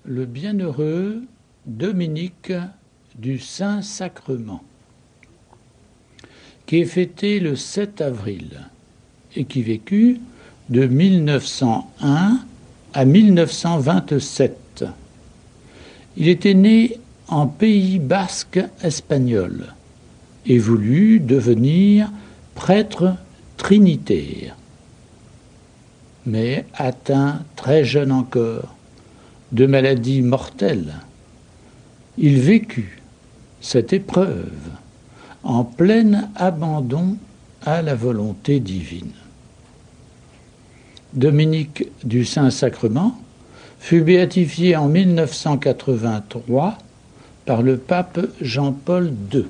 le bienheureux Dominique du Saint-Sacrement, qui est fêté le 7 avril et qui vécut de 1901 à 1927. Il était né en Pays basque espagnol et voulut devenir prêtre trinitaire. Mais atteint très jeune encore de maladies mortelles, il vécut cette épreuve en plein abandon à la volonté divine. Dominique du Saint-Sacrement fut béatifié en 1983 par le pape Jean-Paul II.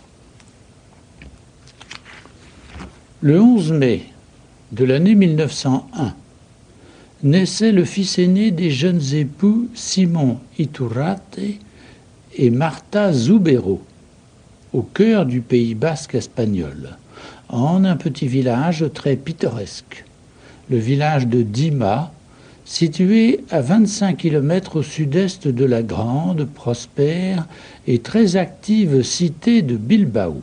Le 11 mai de l'année 1901, naissait le fils aîné des jeunes époux Simon Iturrate et Marta Zubero, au cœur du Pays basque espagnol, en un petit village très pittoresque, le village de Dima, situé à 25 km au sud-est de la grande, prospère et très active cité de Bilbao.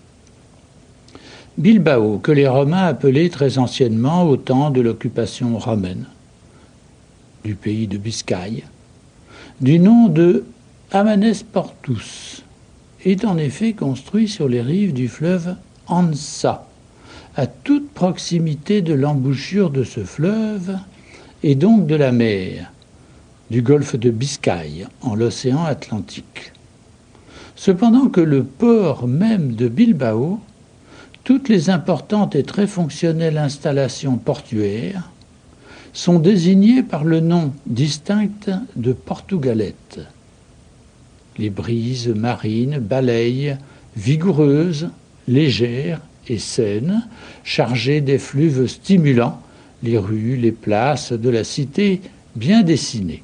Bilbao, que les Romains appelaient très anciennement au temps de l'occupation romaine du pays de Biscaye, du nom de Amanes Portus, est en effet construit sur les rives du fleuve Ansa, à toute proximité de l'embouchure de ce fleuve et donc de la mer, du golfe de Biscaye, en l'océan Atlantique. Cependant que le port même de Bilbao, toutes les importantes et très fonctionnelles installations portuaires sont désignées par le nom distinct de Portugalete. Les brises marines balayent, vigoureuses, légères et saines, chargées d'effluves stimulants, les rues, les places de la cité bien dessinées.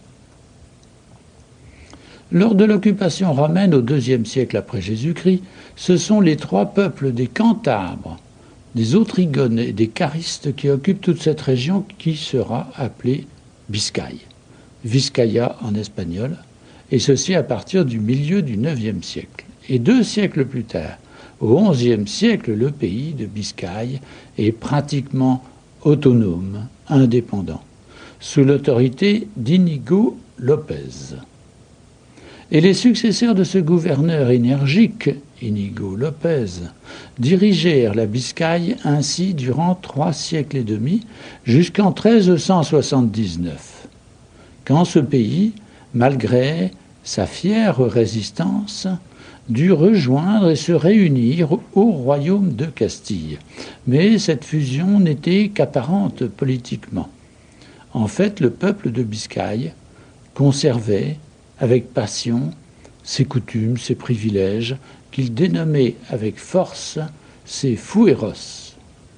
Lors de l'occupation romaine au IIe siècle après Jésus-Christ, ce sont les trois peuples des Cantabres, des Autrigones et des Caristes qui occupent toute cette région qui sera appelée Biscaye, Vizcaya en espagnol, et ceci à partir du milieu du IXe siècle. Et 2 siècles plus tard, au XIe siècle, le pays de Biscaye est pratiquement autonome, indépendant, sous l'autorité d'Inigo Lopez. Et les successeurs de ce gouverneur énergique, Inigo Lopez, dirigèrent la Biscaye ainsi durant 3 siècles et demi, jusqu'en 1379, quand ce pays, malgré sa fière résistance, dut rejoindre et se réunir au royaume de Castille. Mais cette fusion n'était qu'apparente politiquement. En fait, le peuple de Biscaye conservait avec passion ses coutumes, ses privilèges, qu'il dénommait avec force ses fueros.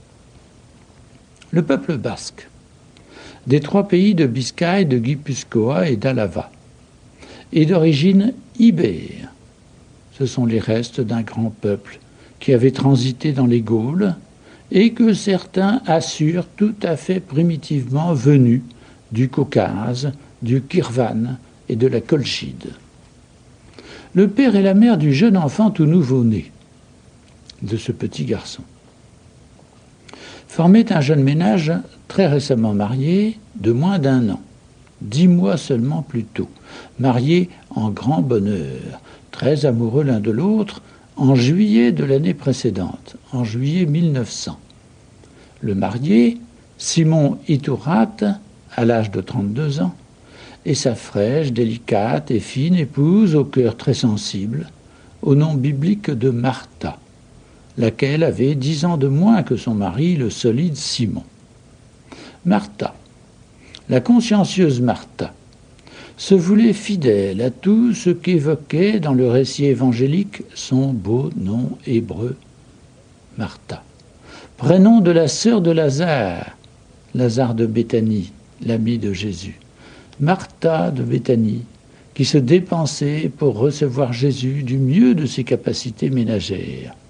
Le peuple basque, des 3 pays de Biscaye, de Guipuscoa et d'Alava, est d'origine ibère. Ce sont les restes d'un grand peuple qui avait transité dans les Gaules et que certains assurent tout à fait primitivement venus du Caucase, du Kirvan et de la Colchide. Le père et la mère du jeune enfant tout nouveau-né, de ce petit garçon, formaient un jeune ménage très récemment marié, de moins d'1 an, 10 mois seulement plus tôt, marié en grand bonheur, très amoureux l'un de l'autre, en juillet de l'année précédente, en juillet 1900. Le marié, Simon Iturrate, à l'âge de 32 ans, et sa fraîche, délicate et fine épouse au cœur très sensible, au nom biblique de Martha, laquelle avait 10 ans de moins que son mari, le solide Simon. Martha, la consciencieuse Martha, se voulait fidèle à tout ce qu'évoquait dans le récit évangélique son beau nom hébreu, Martha, prénom de la sœur de Lazare, Lazare de Béthanie, l'ami de Jésus. Martha de Béthanie, qui se dépensait pour recevoir Jésus du mieux de ses capacités ménagères.